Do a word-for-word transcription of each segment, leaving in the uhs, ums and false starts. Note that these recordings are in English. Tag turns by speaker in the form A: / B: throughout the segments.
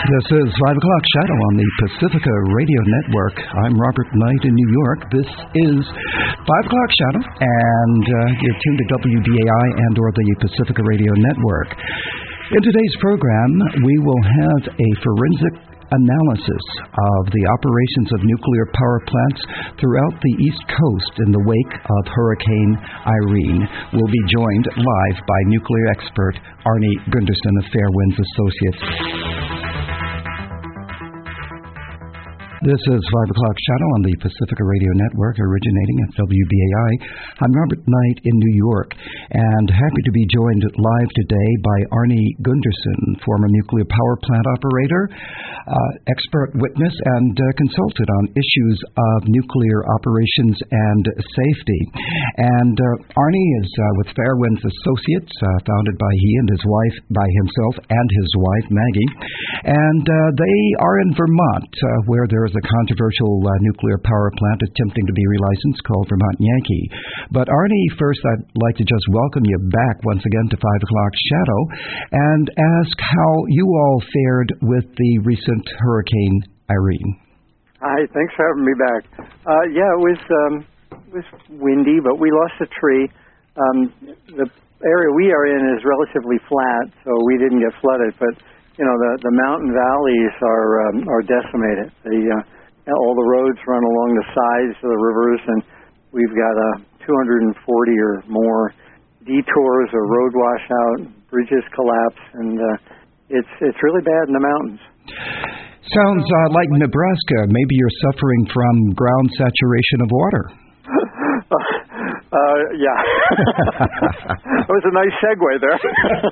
A: This is five o'clock Shadow on the Pacifica Radio Network. I'm Robert Knight in New York. This is five o'clock Shadow, and uh, you're tuned to W B A I and or the Pacifica Radio Network. In today's program, we will have a forensic analysis of the operations of nuclear power plants throughout the East Coast in the wake of Hurricane Irene. We'll be joined live by nuclear expert Arnie Gundersen of Fairwinds Associates. This is five o'clock Shadow on the Pacifica Radio Network, originating at W B A I. I'm Robert Knight in New York, and happy to be joined live today by Arnie Gundersen, former nuclear power plant operator, uh, expert witness, and uh, consultant on issues of nuclear operations and safety. And uh, Arnie is uh, with Fairwinds Associates, uh, founded by he and his wife, by himself and his wife, Maggie. And uh, they are in Vermont, uh, where there is a controversial uh, nuclear power plant attempting to be relicensed called Vermont Yankee. But Arnie, first I'd like to just welcome you back once again to five o'clock Shadow and ask how you all fared with the recent Hurricane Irene.
B: Hi, thanks for having me back. Uh, yeah, it was um, it was windy, but we lost a tree. Um, the area we are in is relatively flat, so we didn't get flooded, but you know, the, the mountain valleys are um, are decimated. The, uh, all the roads run along the sides of the rivers, and we've got uh, two hundred forty or more detours or road washout, bridges collapse, and uh, it's it's really bad in the mountains.
A: Sounds uh, like Nebraska. Maybe you're suffering from ground saturation of water.
B: Uh, yeah. That was a nice segue there.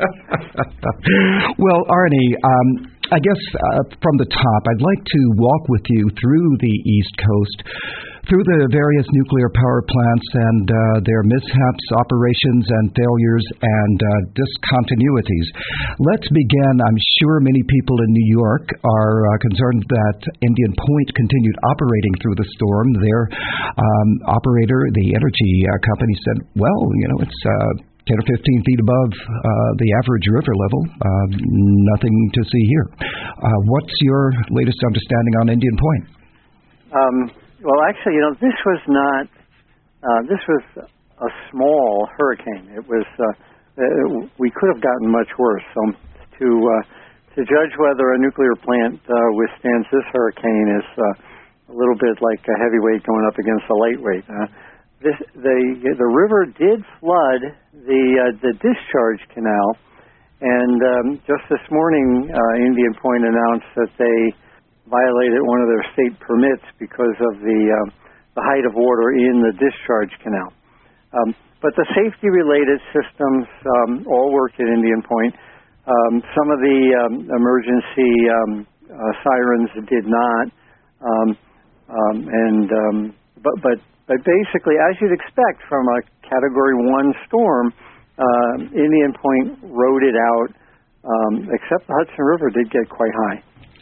A: Well, Arnie, um, I guess uh, from the top, I'd like to walk with you through the East Coast, through the various nuclear power plants and uh, their mishaps, operations, and failures, and uh, discontinuities. Let's begin. I'm sure many people in New York are uh, concerned that Indian Point continued operating through the storm. Their um, operator, the energy uh, company, said, well, you know, it's uh, ten or fifteen feet above uh, the average river level. Uh, nothing to see here. Uh, what's your latest understanding on Indian Point?
B: Um, well, actually, you know, this was not, uh, this was a small hurricane. It was, uh, it, we could have gotten much worse. So to, uh, to judge whether a nuclear plant uh, withstands this hurricane is uh, a little bit like a heavyweight going up against a lightweight. Uh, This, the the river did flood the uh, the discharge canal, and um, just this morning, uh, Indian Point announced that they violated one of their state permits because of the uh, the height of water in the discharge canal. Um, but the safety-related systems um, all worked at Indian Point. Um, some of the um, emergency um, uh, sirens did not, um, um, and um, but but. But basically, as you'd expect from a Category one storm, uh, Indian Point rode it out, um, except the Hudson River did get quite high.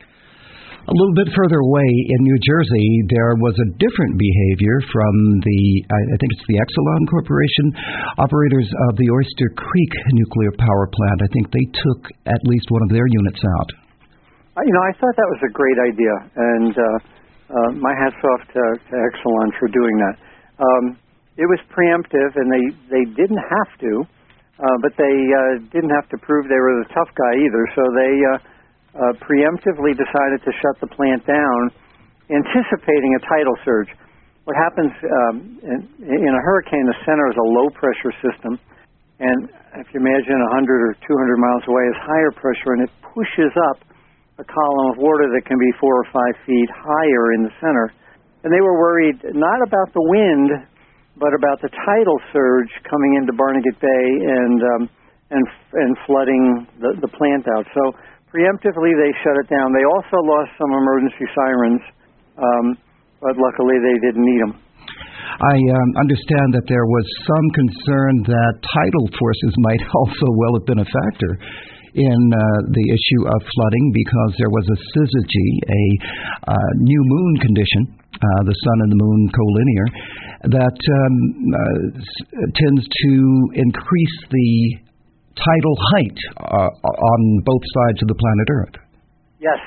A: A little bit further away in New Jersey, there was a different behavior from the, I think it's the Exelon Corporation, operators of the Oyster Creek nuclear power plant. I think they took at least one of their units out.
B: You know, I thought that was a great idea, and uh, Uh, my hat's off to, to Exelon for doing that. Um, it was preemptive, and they, they didn't have to, uh, but they uh, didn't have to prove they were the tough guy either. So they uh, uh, preemptively decided to shut the plant down, anticipating a tidal surge. What happens um, in, in a hurricane, the center is a low-pressure system, and if you imagine one hundred or two hundred miles away is higher pressure, and it pushes up a column of water that can be four or five feet higher in the center. And they were worried not about the wind, but about the tidal surge coming into Barnegat Bay and um, and and flooding the, the plant out. So preemptively they shut it down. They also lost some emergency sirens, um, but luckily they didn't need them.
A: I um, understand that there was some concern that tidal forces might also well have been a factor in uh, the issue of flooding because there was a syzygy, a uh, new moon condition, uh, the sun and the moon collinear, that um, uh, tends to increase the tidal height uh, on both sides of the planet Earth.
B: Yes.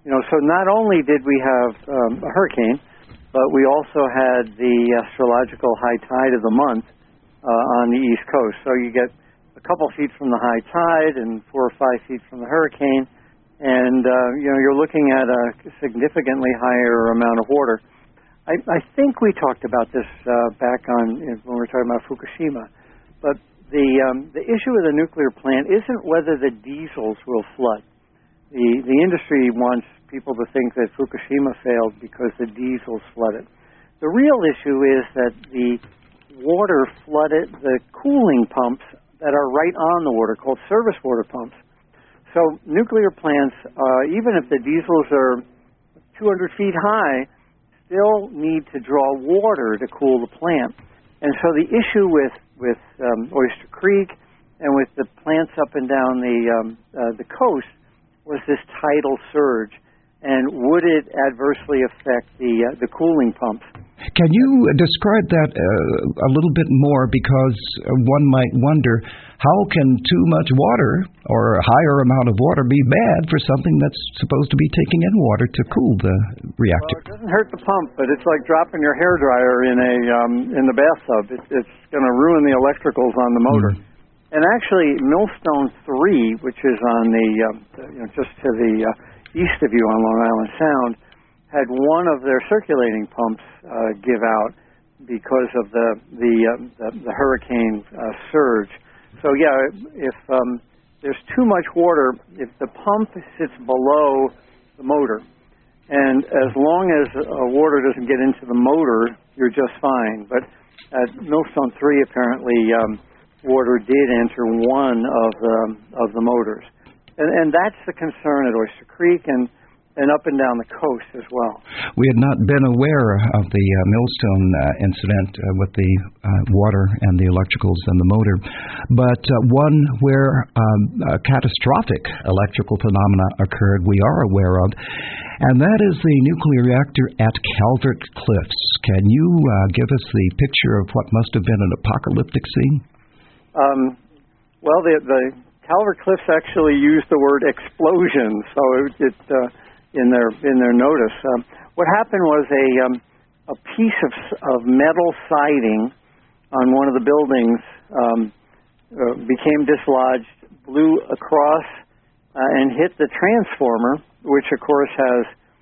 B: you know, so not only did we have um, a hurricane, but we also had the astrological high tide of the month uh, on the East Coast. So you get a couple feet from the high tide and four or five feet from the hurricane, and uh, you know, you're looking at a significantly higher amount of water. I, I think we talked about this uh, back on you know, when we were talking about Fukushima, but the um, the issue with a nuclear plant isn't whether the diesels will flood. The the industry wants people to think that Fukushima failed because the diesels flooded. The real issue is that the water flooded the cooling pumps that are right on the water, called service water pumps. So nuclear plants, uh, even if the diesels are two hundred feet high, still need to draw water to cool the plant. And so the issue with, with um, Oyster Creek and with the plants up and down the, um, uh, the coast was this tidal surge. And would it adversely affect the uh, the cooling pumps?
A: Can you describe that uh, a little bit more? Because one might wonder, how can too much water or a higher amount of water be bad for something that's supposed to be taking in water to cool the reactor?
B: Well, it doesn't hurt the pump, but it's like dropping your hairdryer in a um, in the bathtub. It, it's going to ruin the electricals on the motor. Mm. And actually, Millstone three, which is on the uh, you know, just to the uh, east of you on Long Island Sound, had one of their circulating pumps uh, give out because of the the uh, the, the hurricane uh, surge. So yeah, if um, there's too much water, if the pump sits below the motor, and as long as uh, water doesn't get into the motor, you're just fine. But at Millstone three, apparently, um, water did enter one of the of the motors. And, and that's the concern at Oyster Creek and, and up and down the coast as well.
A: We had not been aware of the uh, Millstone uh, incident uh, with the uh, water and the electricals and the motor, but uh, one where um, a catastrophic electrical phenomena occurred we are aware of, and that is the nuclear reactor at Calvert Cliffs. Can you uh, give us the picture of what must have been an apocalyptic scene?
B: Um, well, the... the Calvert Cliffs actually used the word explosion, so it, it uh, in their in their notice. Um, what happened was a um, a piece of of metal siding on one of the buildings um, uh, became dislodged, blew across, uh, and hit the transformer, which of course has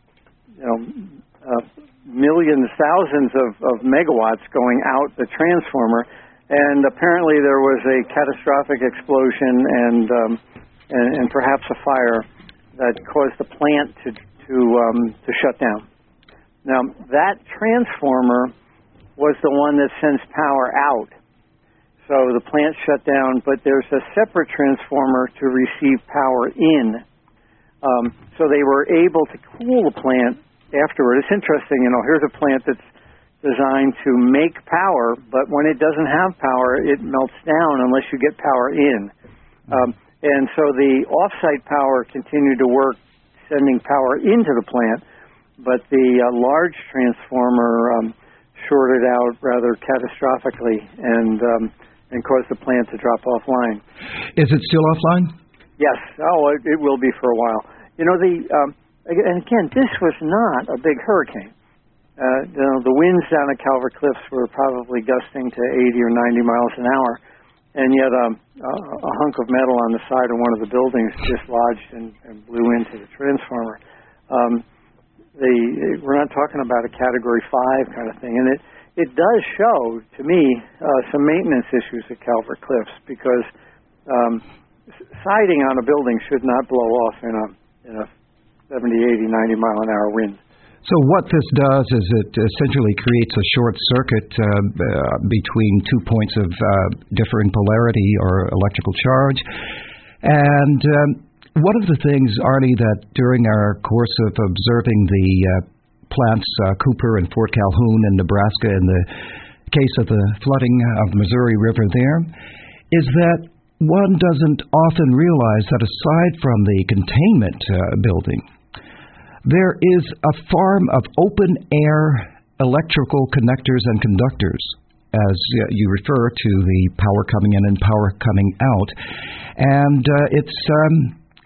B: you know uh, millions, thousands of, of megawatts going out the transformer. And apparently there was a catastrophic explosion and, um, and and perhaps a fire that caused the plant to to um, to shut down. Now that transformer was the one that sends power out. So the plant shut down, but there's a separate transformer to receive power in. Um, so they were able to cool the plant afterward. It's interesting, you know. Here's a plant that's designed to make power, but when it doesn't have power, it melts down unless you get power in. Um, and so the off-site power continued to work, sending power into the plant, but the uh, large transformer um, shorted out rather catastrophically and um, and caused the plant to drop offline.
A: Is it still offline?
B: Yes. Oh, it, it will be for a while. You know, the um, and again, this was not a big hurricane. Uh, you know, the winds down at Calvert Cliffs were probably gusting to eighty or ninety miles an hour, and yet um, a, a hunk of metal on the side of one of the buildings dislodged and, and blew into the transformer. Um, the, we're not talking about a Category five kind of thing, and it, it does show, to me, uh, some maintenance issues at Calvert Cliffs, because um, siding on a building should not blow off in a, in a seventy, eighty, ninety mile an hour wind.
A: So what this does is it essentially creates a short circuit uh, uh, between two points of uh, differing polarity or electrical charge. And um, one of the things, Arnie, that during our course of observing the uh, plants, uh, Cooper and Fort Calhoun in Nebraska, in the case of the flooding of the Missouri River there, is that one doesn't often realize that aside from the containment uh, building, there is a farm of open-air electrical connectors and conductors, as uh, you refer to the power coming in and power coming out. And uh, it's um,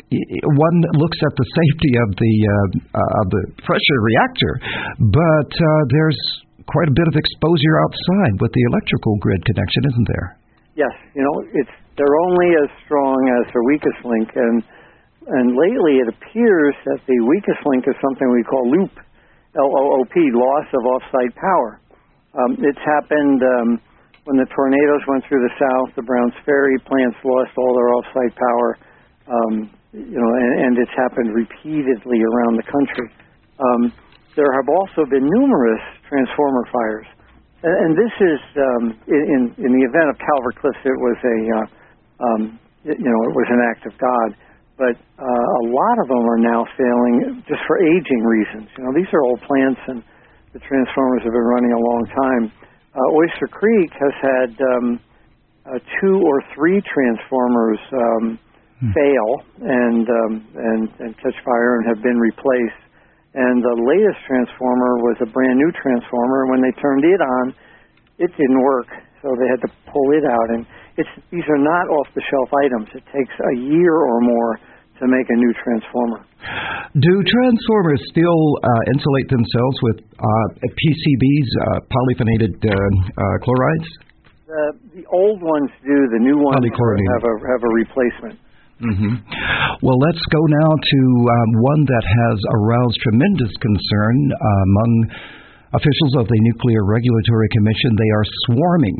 A: one looks at the safety of the uh, uh, of the pressure reactor, but uh, there's quite a bit of exposure outside with the electrical grid connection, isn't there?
B: Yes, you know, it's they're only as strong as their weakest link, and and lately it appears that the weakest link is something we call loop, L O O P, loss of off-site power. Um, it's happened um, when the tornadoes went through the south. The Browns Ferry plants lost all their off-site power, um, you know, and, and it's happened repeatedly around the country. Um, there have also been numerous transformer fires. And this is, um, in, in the event of Calvert Cliffs, it was a, uh, um, you know, it was an act of God. But uh, a lot of them are now failing just for aging reasons. You know, these are old plants, and the transformers have been running a long time. Uh, Oyster Creek has had um, uh, two or three transformers um, hmm. fail and, um, and and catch fire and have been replaced. And the latest transformer was a brand new transformer. When they turned it on, it didn't work, so they had to pull it out. And it's these are not off-the-shelf items. It takes a year or more to make a new transformer.
A: Do transformers still uh, insulate themselves with uh, P C Bs, uh, polyphenated uh, uh, chlorides?
B: The, the old ones do. The new ones have a have a replacement.
A: Mm-hmm. Well, let's go now to um, one that has aroused tremendous concern uh, among officials of the Nuclear Regulatory Commission. They are swarming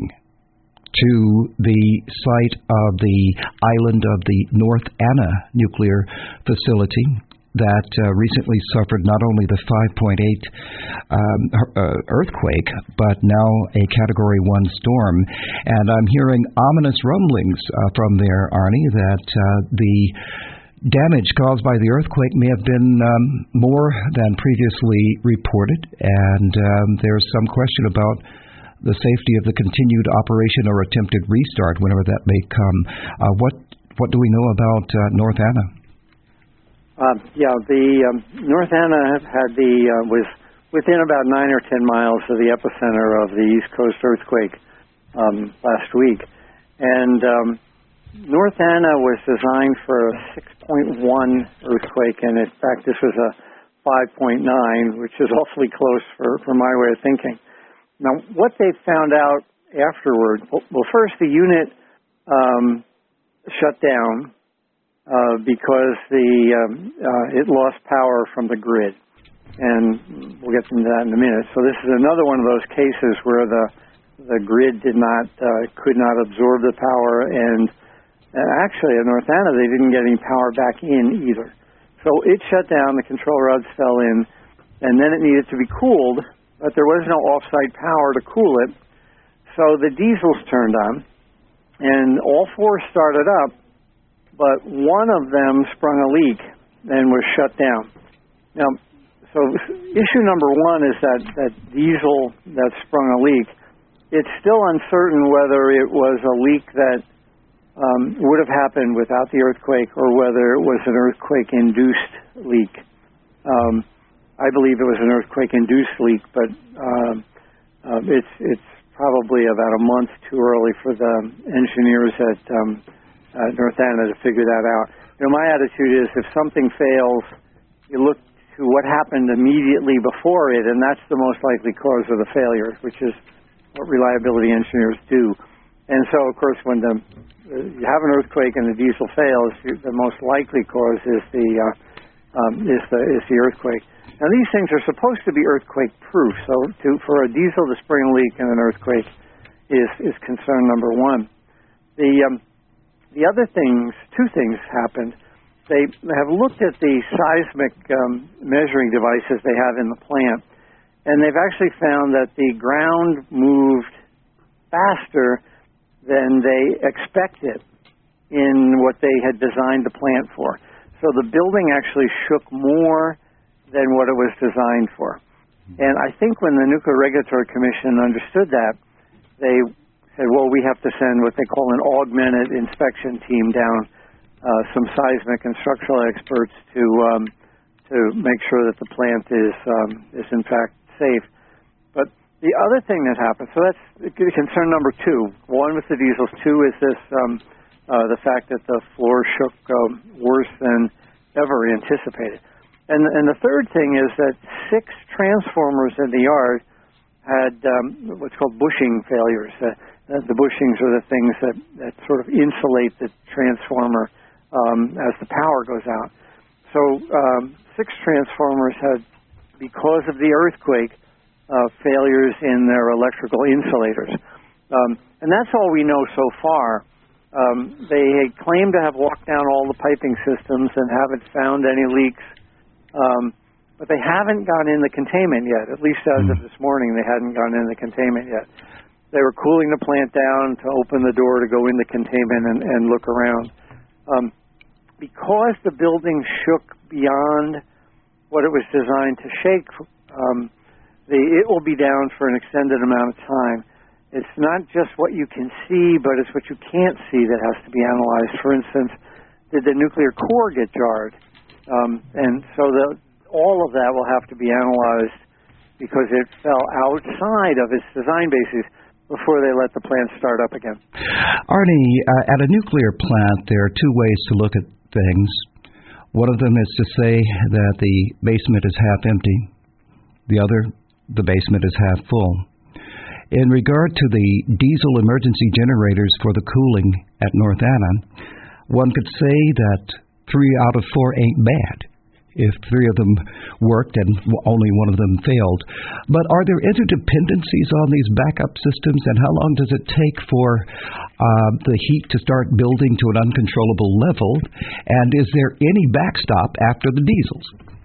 A: to the site of the island of the North Anna nuclear facility that uh, recently suffered not only the five point eight um, uh, earthquake, but now a Category one storm. And I'm hearing ominous rumblings uh, from there, Arnie, that uh, the damage caused by the earthquake may have been um, more than previously reported, and um, there's some question about the safety of the continued operation or attempted restart, whenever that may come. Uh, what what do we know about uh, North Anna?
B: Uh, yeah, the um, North Anna had the uh, was within about nine or ten miles of the epicenter of the East Coast earthquake um, last week, and um, North Anna was designed for a six point one earthquake, and in fact, this was a five point nine, which is awfully close for, for my way of thinking. Now, what they found out afterward, well, first the unit um, shut down. Uh, because the um, uh, it lost power from the grid, and we'll get into that in a minute. So this is another one of those cases where the the grid did not uh, could not absorb the power, and uh, actually at North Anna they didn't get any power back in either. So it shut down. The control rods fell in, and then it needed to be cooled, but there was no off-site power to cool it. So the diesels turned on, and all four started up. But one of them sprung a leak and was shut down. Now, so issue number one is that, that diesel that sprung a leak. It's still uncertain whether it was a leak that um, would have happened without the earthquake or whether it was an earthquake-induced leak. Um, I believe it was an earthquake-induced leak, but uh, uh, it's it's probably about a month too early for the engineers at um, Uh, North Anna to figure that out. You know, my attitude is if something fails, you look to what happened immediately before it, and that's the most likely cause of the failure, which is what reliability engineers do. And so, of course, when the, uh, you have an earthquake and the diesel fails, you, the most likely cause is the uh, um, is the is the earthquake. Now, these things are supposed to be earthquake-proof, so to, for a diesel to spring a leak in an earthquake is is concern number one. The um, The other things, two things happened. They have looked at the seismic um, measuring devices they have in the plant, and they've actually found that the ground moved faster than they expected in what they had designed the plant for. So the building actually shook more than what it was designed for. And I think when the Nuclear Regulatory Commission understood that, they said, well, we have to send what they call an augmented inspection team down, uh, some seismic and structural experts to um, to make sure that the plant is um, is in fact safe. But the other thing that happened, so that's concern number two. One with the diesels. Two is this um, uh, the fact that the floor shook um, worse than ever anticipated. And, and the third thing is that six transformers in the yard had um, what's called bushing failures. Uh, the bushings are the things that, that sort of insulate the transformer um, as the power goes out. So um, six transformers had, because of the earthquake, uh, failures in their electrical insulators. Um, and that's all we know so far. Um, they had claimed to have walked down all the piping systems and haven't found any leaks. Um, but they haven't gone in the containment yet. At least as of this morning, they hadn't gone in the containment yet. They were cooling the plant down to open the door to go in the containment and, and look around. Um, because the building shook beyond what it was designed to shake, um, the, it will be down for an extended amount of time. It's not just what you can see, but it's what you can't see that has to be analyzed. For instance, did the nuclear core get jarred? Um, and so the, all of that will have to be analyzed because it fell outside of its design basis before they let the plant start up again.
A: Arnie, uh, at a nuclear plant, there are two ways to look at things. One of them is to say that the basement is half empty. The other, the basement is half full. In regard to the diesel emergency generators for the cooling at North Anna, one could say that three out of four ain't bad if three of them worked and only one of them failed. But are there interdependencies on these backup systems, and how long does it take for uh, the heat to start building to an uncontrollable level? And is there any backstop after the diesels?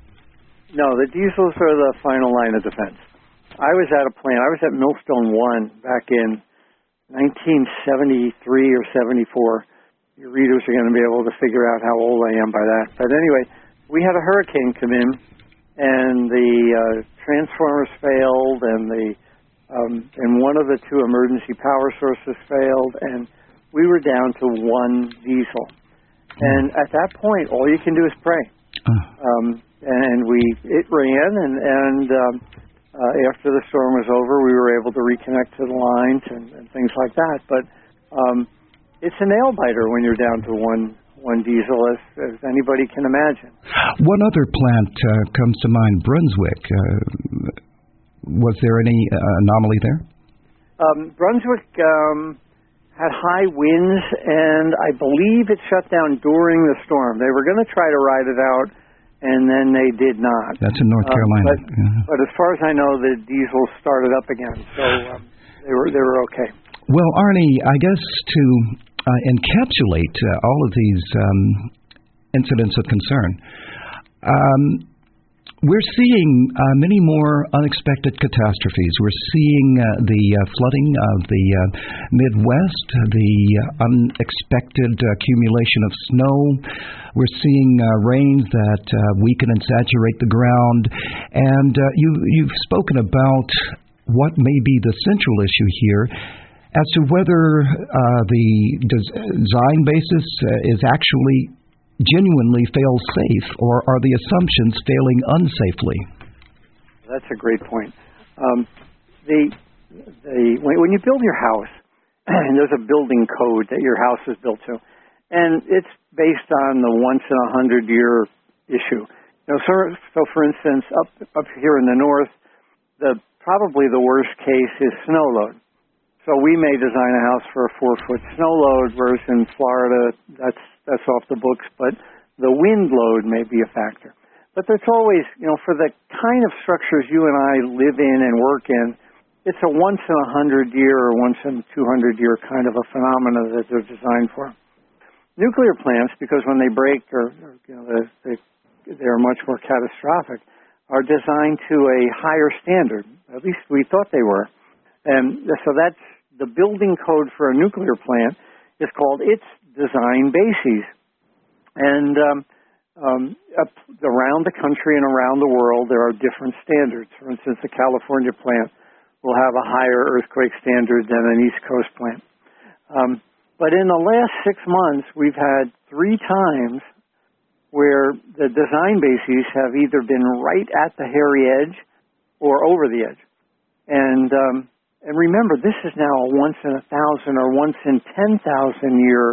B: No, the diesels are the final line of defense. I was at a plant, I was at Millstone one back in nineteen seventy-three or seventy-four. Your readers are going to be able to figure out how old I am by that. But anyway, we had a hurricane come in, and the uh, transformers failed, and the um, and one of the two emergency power sources failed, and we were down to one diesel. And at that point, all you can do is pray. Um, and we it ran, and and um, uh, after the storm was over, we were able to reconnect to the lines and, and things like that. But um, it's a nail biter when you're down to one. one diesel, as, as anybody can imagine.
A: One other plant uh, comes to mind, Brunswick. Uh, was there any uh, anomaly there?
B: Um, Brunswick um, had high winds, and I believe it shut down during the storm. They were going to try to ride it out, and then they did not.
A: That's in North Carolina.
B: Um, but,
A: yeah.
B: but as far as I know, the diesel started up again, so um, they were they were okay.
A: Well, Arnie, I guess to Uh, encapsulate uh, all of these um, incidents of concern. Um, we're seeing uh, many more unexpected catastrophes. We're seeing uh, the uh, flooding of the uh, Midwest, the uh, unexpected accumulation of snow. We're seeing uh, rains that uh, weaken and saturate the ground. And uh, you, you've spoken about what may be the central issue here, as to whether uh, the design basis uh, is actually genuinely fail-safe, or are the assumptions failing unsafely?
B: That's a great point. Um, the, the, when, when you build your house, and there's a building code that your house is built to, and it's based on the once-in-a-hundred-year issue. You know, so, so, for instance, up up here in the north, the probably the worst case is snow load. So we may design a house for a four-foot snow load, whereas in Florida, that's that's off the books, but the wind load may be a factor. But there's always, you know, for the kind of structures you and I live in and work in, it's a once-in-a-hundred-year or once-in-two-hundred-year kind of a phenomena that they're designed for. Nuclear plants, because when they break, or, or you know, they, they're much more catastrophic, are designed to a higher standard. At least we thought they were. And so that's the building code for a nuclear plant is called its design bases. And um, um, up around the country and around the world, there are different standards. For instance, the California plant will have a higher earthquake standard than an East Coast plant. Um, but in the last six months, we've had three times where the design bases have either been right at the hairy edge or over the edge. And And remember, this is now a once in a thousand or once in ten thousand year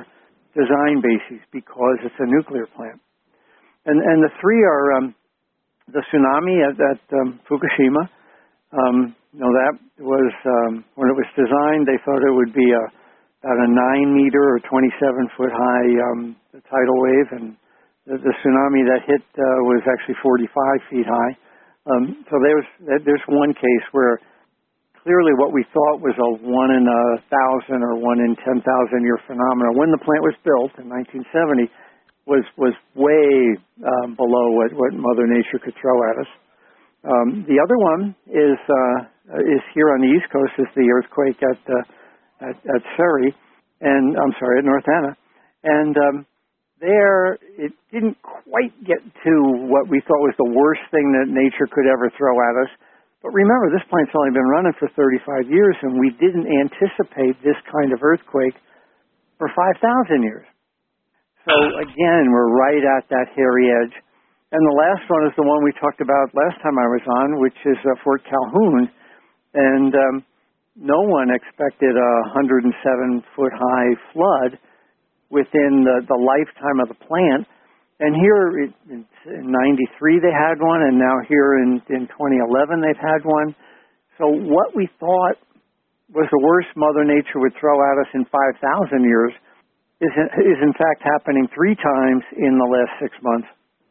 B: design bases because it's a nuclear plant. And and the three are um, the tsunami at, at um, Fukushima. Um, you know, that was, um, when it was designed, they thought it would be a, about a nine meter or twenty-seven foot high um, tidal wave, and the, the tsunami that hit uh, was actually forty-five feet high. Um, so there's there's one case where clearly what we thought was a one in a thousand or one in ten thousand year phenomenon when the plant was built in nineteen seventy was was way um, below what, what Mother Nature could throw at us. Um, the other one is uh, is here on the East Coast, is the earthquake at uh, at, at Surrey, and I'm sorry, at North Anna, and um, there it didn't quite get to what we thought was the worst thing that nature could ever throw at us. But remember, this plant's only been running for thirty-five years, and we didn't anticipate this kind of earthquake for five thousand years. So again, we're right at that hairy edge. And the last one is the one we talked about last time I was on, which is uh, Fort Calhoun. And um, no one expected a one hundred seven foot high flood within the, the lifetime of the plant. And here in ninety-three they had one, and now here in, in twenty eleven they've had one. So what we thought was the worst Mother Nature would throw at us in five thousand years is, is in fact happening three times in the last six months.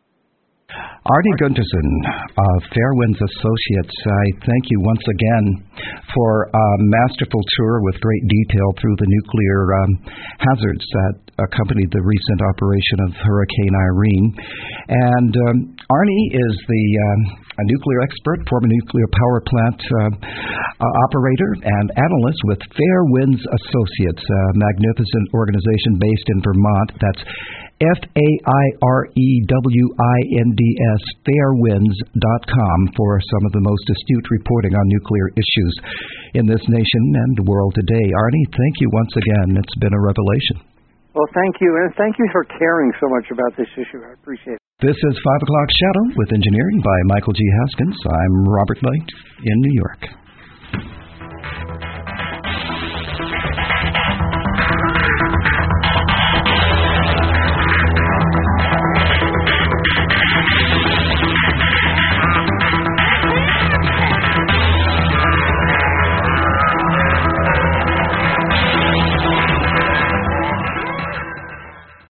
A: Arnie Gundersen of Fairwinds Associates, I thank you once again for a masterful tour with great detail through the nuclear um, hazards that accompanied the recent operation of Hurricane Irene. And um, Arnie is the um, a nuclear expert, former nuclear power plant uh, uh, operator and analyst with Fairwinds Associates, a magnificent organization based in Vermont. That's F A I R E W I N D S, fairwinds dot com, for some of the most astute reporting on nuclear issues in this nation and the world today. Arnie, thank you once again. It's been a revelation.
B: Well, thank you, and thank you for caring so much about this issue. I appreciate it.
A: This is five o'clock Shadow with engineering by Michael G. Haskins. I'm Robert Knight in New York.